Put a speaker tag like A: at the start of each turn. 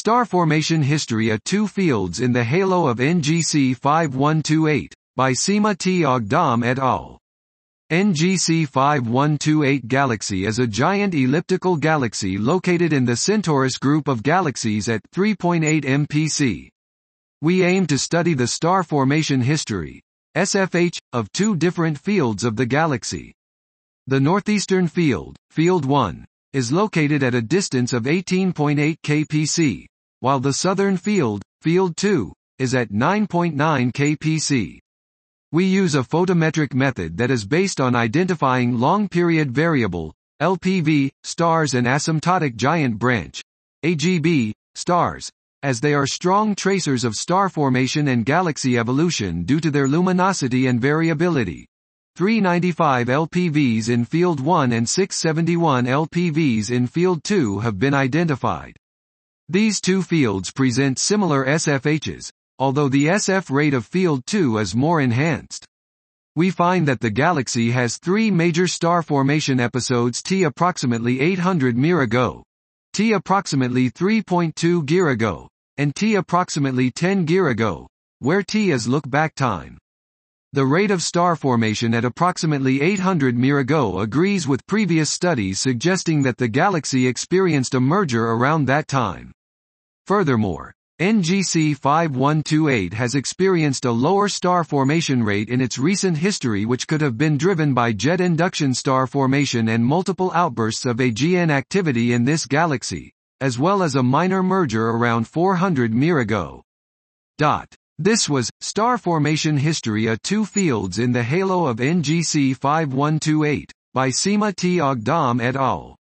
A: Star Formation History: A2 Fields in the Halo of NGC 5128, by Seema T. Agdam et al. NGC 5128 galaxy is a giant elliptical galaxy located in the Centaurus group of galaxies at 3.8 MPC. We aim to study the star formation history, SFH, of two different fields of the galaxy. The northeastern field, Field 1, is located at a distance of 18.8 kpc, while the southern field, Field 2, is at 9.9 kpc. We use a photometric method that is based on identifying long-period variable, LPV, stars and asymptotic giant branch, AGB, stars, as they are strong tracers of star formation and galaxy evolution due to their luminosity and variability. 395 LPVs in Field 1 and 671 LPVs in Field 2 have been identified. These two fields present similar SFHs, although the SF rate of Field 2 is more enhanced. We find that the galaxy has three major star formation episodes: T approximately 800 Mir ago, T approximately 3.2 Gear ago, and T approximately 10 Gear ago, where T is look-back time. The rate of star formation at approximately 800 Mir ago agrees with previous studies suggesting that the galaxy experienced a merger around that time. Furthermore, NGC 5128 has experienced a lower star formation rate in its recent history, which could have been driven by jet induction star formation and multiple outbursts of AGN activity in this galaxy, as well as a minor merger around 400 Mir ago. This was Star Formation History: A2 Fields in the Halo of NGC 5128, by Seema T. Agdam et al.